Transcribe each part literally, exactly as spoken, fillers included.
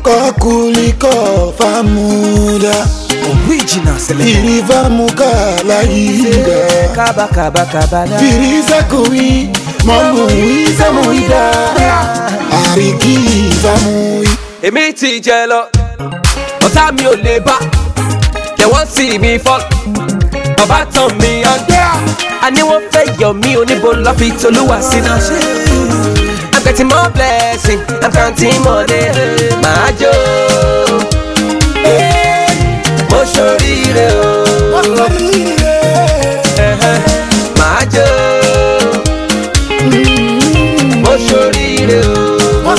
Kokuliko famuda original select Iriva mukala yiga Kaba kaba kaba da Firiza kui Mamu iza muida Ariki famui Èmi ti jẹ lọ ọ̀tá mi ò lè bá they wan see me fall bàbá tàn mí ọ̀dẹ́ àní wọ́n fẹ́ yọ mí oníbo lọ́ fi tolúwa sínú ṣe. I'm getting more blessing, I'm counting money. Màá jó, mo ṣoríire o. Màá jó, mo ṣoríire o.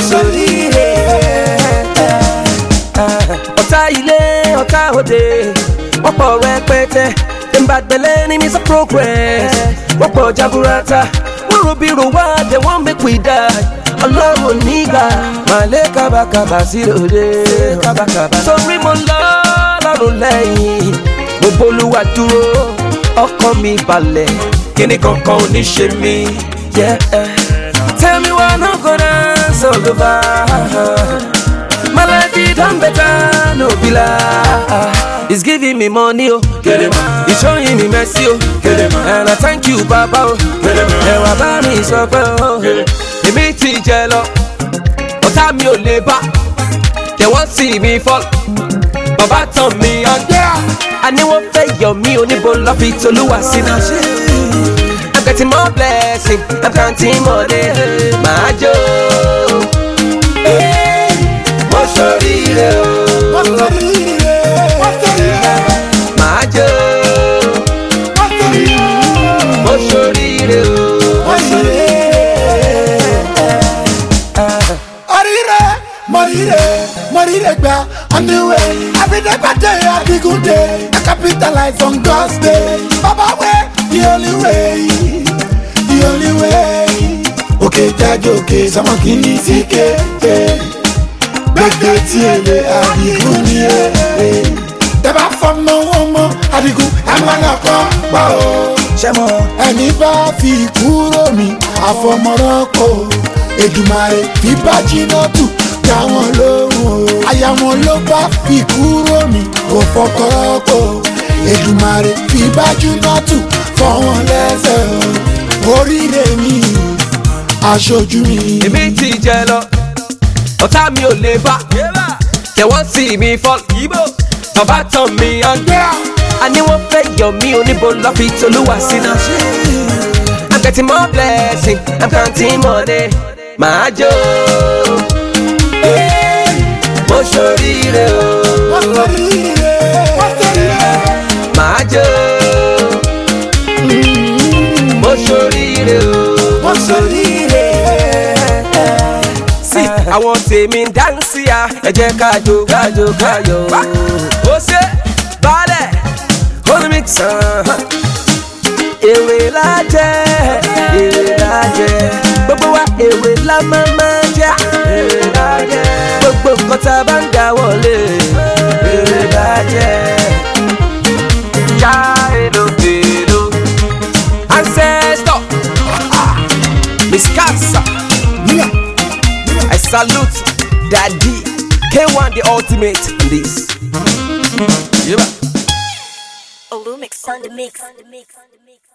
Ọ̀tá ilé, ọ̀tá òde, wọ́n pọ̀ rẹpẹtẹ. Dem bad belle enemies of progress. Wọ́n pọ̀ jaburata. Rubiru wa they want make we die. Ọlọ́run nígbà máa lé kábàkàbà sí lóde. Torí mo lọ lọ́rùn lẹ́yìn. Mo b'Olúwa dúró, ọkàn mi balẹ̀. Kíni kankan ò ní ṣe mí. Tell me why no go dance all over. My life is done better, no be lie. He's giving me money, oh. He's showing me mercy, oh. And I thank you, Baba, oh. And I buy me supper, oh. Èmi ti jẹ lọ, ọ̀tá mi ò lè bá. They wan see me fall. Bàbá tàn mí ọ̀dẹ́. Àní wọ́n fẹ́ yọ mí oníbo lọ́ fi tolúwa sínú ṣe. I'm getting more blessing, I'm counting money. Màá jó, mo ṣoríire o. Màá jó, mo ṣoríire o. Orire, morire, morire gba on the way. Every day by day, every good day. I capitalize on God's day. Baba way, the only way, the only way. Okay, jajo, okay, someone can easy get. Gbẹgbẹ tí èlé Adigun ni ẹ. Tẹ́bá fọmọ wọn mọ́ Adigun ẹ máa ń kọ́ pa o. Ṣẹ́mọ̀ Ẹni bá fi kúrò mi àfọmọ́rọ́pò. Èdùmàrè fi bá jiná tù dá wọn lóhùn o. Aya wọn ló bá fi kúrò mi kò fọkọ́rọ́pò. Èdùmàrè fi bá jiná tù fọ́ wọn lẹ́sẹ̀ o. Oríire mi aṣojú mi. Èmi ti jẹ lọ. Ọ̀tá mi ò lè bá. They wan see me fall. Bàbá tàn mí ọ̀dẹ́. Àní wọ́n fẹ́ yọ mí oníbo lọ́ fi tolúwa sínú ṣe. I'm getting more blessing, I'm counting money. Màá jó, mo ṣoríire o. Màá jó, mo ṣoríire o. Sí àwọn tèmi ń dáńsì à ẹ jẹ́ ká jó ká jó ká yọ. Ó ṣe balẹ̀ ó ní mix hàn. Èrè la jẹ́ èrè la jẹ́ gbogbo wa èrè la máa máa jẹ́ èrè la jẹ́ gbogbo nǹkan tá a bá ń dá wọlé èrè la jẹ́. Já èlò èlò ancestor Miss Casa. I salute Daddy K one the ultimate in this. Yeah. Olumix on the mix.